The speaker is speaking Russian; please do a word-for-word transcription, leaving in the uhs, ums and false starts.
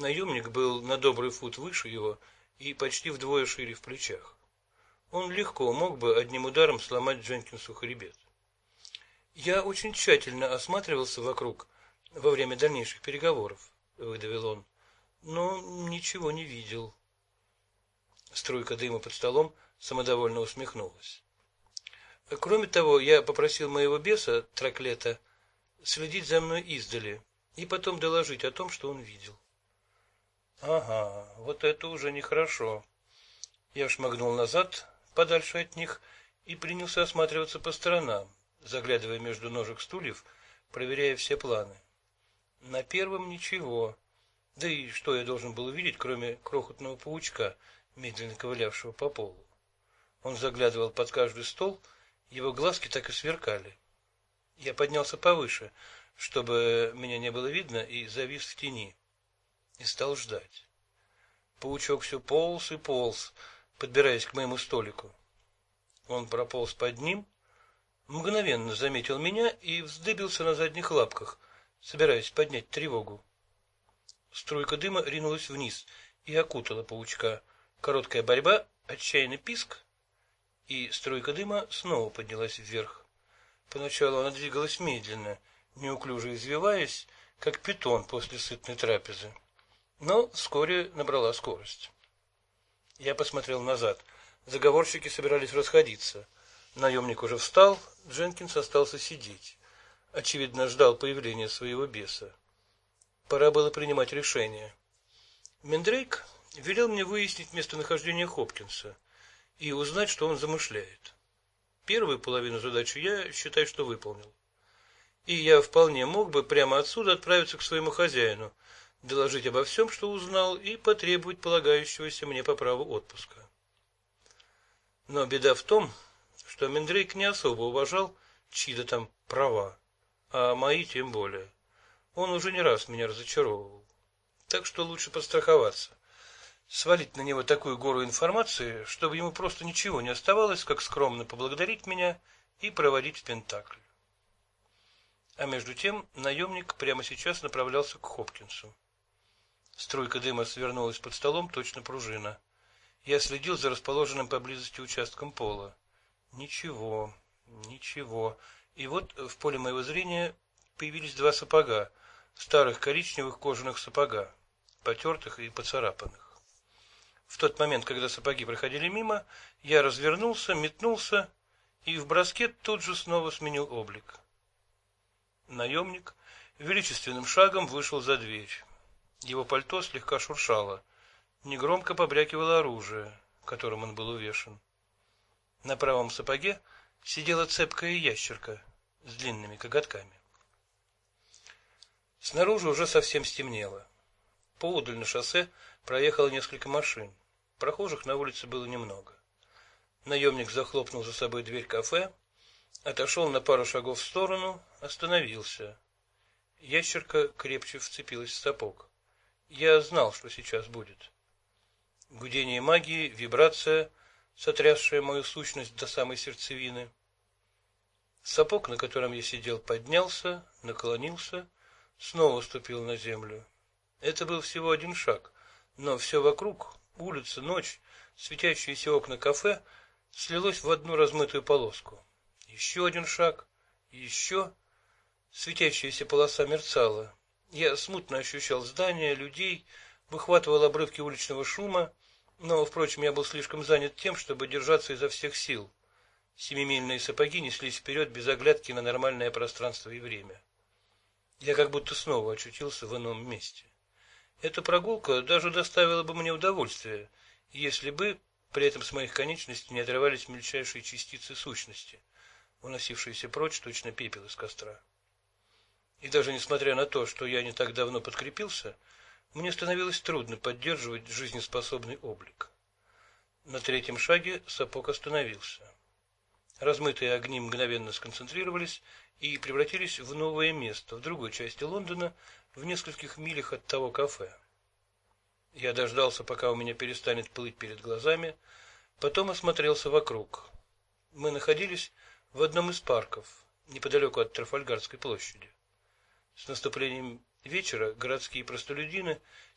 Наемник был на добрый фут выше его и почти вдвое шире в плечах. Он легко мог бы одним ударом сломать Дженкинсу хребет. «Я очень тщательно осматривался вокруг во время дальнейших переговоров», — выдавил он, — «но ничего не видел». Струйка дыма под столом самодовольно усмехнулась. «Кроме того, я попросил моего беса, Траклета, следить за мной издали и потом доложить о том, что он видел». «Ага, вот это уже нехорошо». Я шмыгнул назад, подальше от них, и принялся осматриваться по сторонам, заглядывая между ножек стульев, проверяя все планы. На первом ничего. Да и что я должен был увидеть, кроме крохотного паучка, медленно ковылявшего по полу? Он заглядывал под каждый стол, его глазки так и сверкали. Я поднялся повыше, чтобы меня не было видно, и завис в тени. И стал ждать. Паучок все полз и полз, подбираясь к моему столику. Он прополз под ним, мгновенно заметил меня и вздыбился на задних лапках, собираясь поднять тревогу. Струйка дыма ринулась вниз и окутала паучка. Короткая борьба, отчаянный писк, и струйка дыма снова поднялась вверх. Поначалу она двигалась медленно, неуклюже извиваясь, как питон после сытной трапезы, но вскоре набрала скорость. Я посмотрел назад. Заговорщики собирались расходиться. Наемник уже встал, Дженкинс остался сидеть. Очевидно, ждал появления своего беса. Пора было принимать решение. Мендрейк велел мне выяснить местонахождение Хопкинса и узнать, что он замышляет. Первую половину задачи я, считай, что выполнил. И я вполне мог бы прямо отсюда отправиться к своему хозяину, доложить обо всем, что узнал, и потребовать полагающегося мне по праву отпуска. Но беда в том, что Мендрейк не особо уважал чьи-то там права, а мои тем более. Он уже не раз меня разочаровывал. Так что лучше подстраховаться, свалить на него такую гору информации, чтобы ему просто ничего не оставалось, как скромно поблагодарить меня и проводить в Пентакль. А между тем наемник прямо сейчас направлялся к Хопкинсу. Струйка дыма свернулась под столом, точно пружина. Я следил за расположенным поблизости участком пола. Ничего, ничего. И вот в поле моего зрения появились два сапога, старых коричневых кожаных сапога, потертых и поцарапанных. В тот момент, когда сапоги проходили мимо, я развернулся, метнулся и в броске тут же снова сменил облик. Наемник величественным шагом вышел за дверь. Его пальто слегка шуршало, негромко побрякивало оружие, которым он был увешан. На правом сапоге сидела цепкая ящерка с длинными коготками. Снаружи уже совсем стемнело. Поодаль на шоссе проехало несколько машин. Прохожих на улице было немного. Наемник захлопнул за собой дверь кафе, отошел на пару шагов в сторону, остановился. Ящерка крепче вцепилась в сапог. Я знал, что сейчас будет. Гудение магии, вибрация, сотрясшая мою сущность до самой сердцевины. Сапог, на котором я сидел, поднялся, наклонился, снова ступил на землю. Это был всего один шаг, но все вокруг, улица, ночь, светящиеся окна кафе, слилось в одну размытую полоску. Еще один шаг, еще. Светящаяся полоса мерцала. Я смутно ощущал здания, людей, выхватывал обрывки уличного шума, но, впрочем, я был слишком занят тем, чтобы держаться изо всех сил. Семимильные сапоги неслись вперед без оглядки на нормальное пространство и время. Я как будто снова очутился в ином месте. Эта прогулка даже доставила бы мне удовольствие, если бы при этом с моих конечностей не отрывались мельчайшие частицы сущности, уносившиеся прочь точно пепел из костра. И даже несмотря на то, что я не так давно подкрепился, мне становилось трудно поддерживать жизнеспособный облик. На третьем шаге сапог остановился. Размытые огни мгновенно сконцентрировались и превратились в новое место в другой части Лондона, в нескольких милях от того кафе. Я дождался, пока у меня перестанет плыть перед глазами, потом осмотрелся вокруг. Мы находились в одном из парков, неподалеку от Трафальгарской площади. С наступлением вечера городские простолюдины